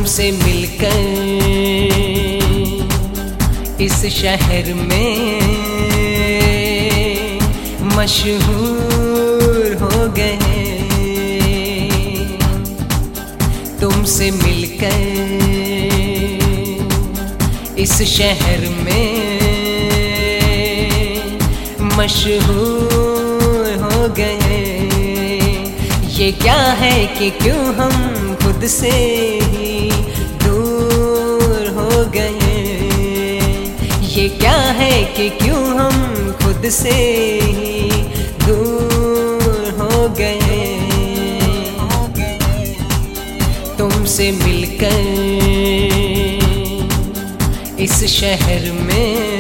तुमसे मिलकर इस शहर में मशहूर हो गए। तुमसे मिलकर इस शहर में मशहूर हो गए। ये क्या है कि क्यों हम खुद से ही दूर हो गए। ये क्या है कि क्यों हम खुद से ही दूर हो गए। तुमसे मिलकर इस शहर में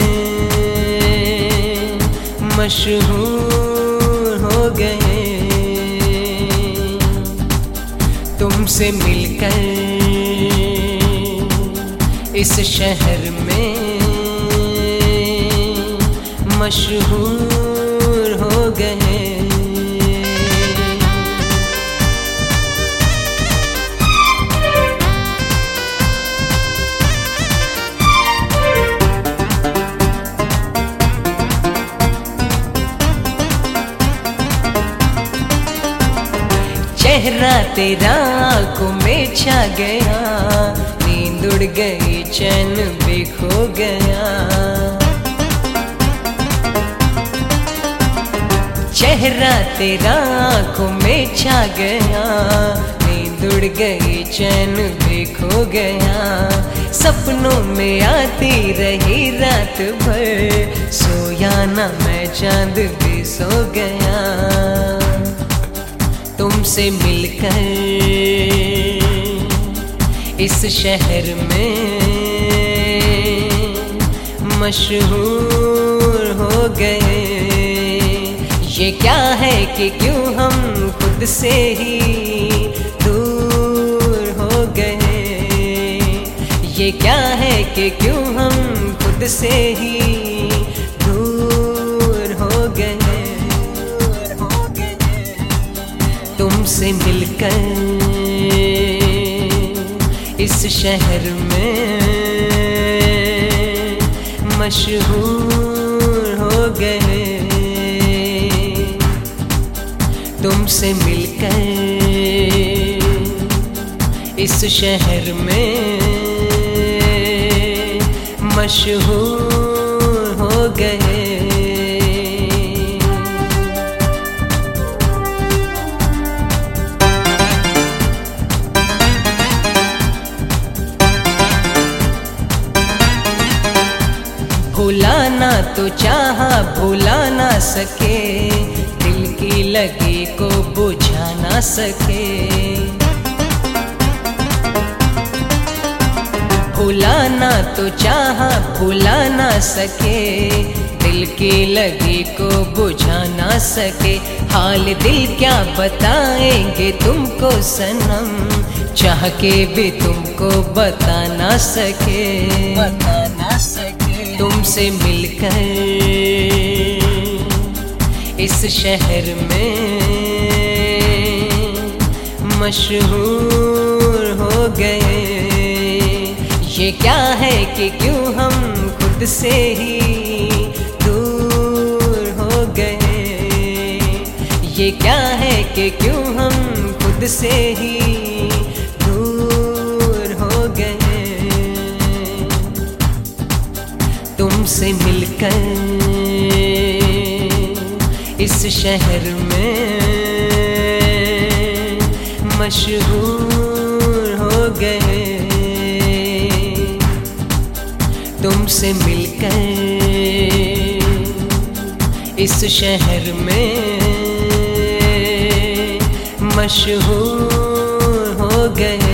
मशहूर हो गए। तुमसे मिलकर इस शहर में मशहूर हो गए। चेहरा तेरा आँखों में छा गया, नींद उड़ गई चैन भी खो गया। चेहरा तेरा आँखों में छा गया, नींद उड़ गई चैन भी खो गया। सपनों में आती रही रात भर, सोया ना मैं चांद भी सो गया। तुमसे मिलकर इस शहर में मशहूर हो गए। ये क्या है कि क्यों हम खुद से ही दूर हो गए। ये क्या है कि क्यों हम खुद से ही दूर हो गए। तुमसे मिलकर इस शहर में मशहूर हो गए। तुमसे मिलकर इस शहर में मशहूर हो गए। भुलाना तो चाहा भुला ना सके, दिल की लगी को बुझा ना सके। भुलाना तो चाहा भुला ना सके, दिल की लगी को बुझा ना सके। हाल दिल क्या बताएंगे तुमको सनम, चाह के भी तुमको बता ना सके। तुमसे मिलकर इस शहर में मशहूर हो गए। ये क्या है कि क्यों हम खुद से ही दूर हो गए। ये क्या है कि क्यों हम खुद से ही दूर हो गए। तुमसे मिलकर इस शहर में मशहूर हो गए। तुमसे मिलकर इस शहर में मशहूर हो गए।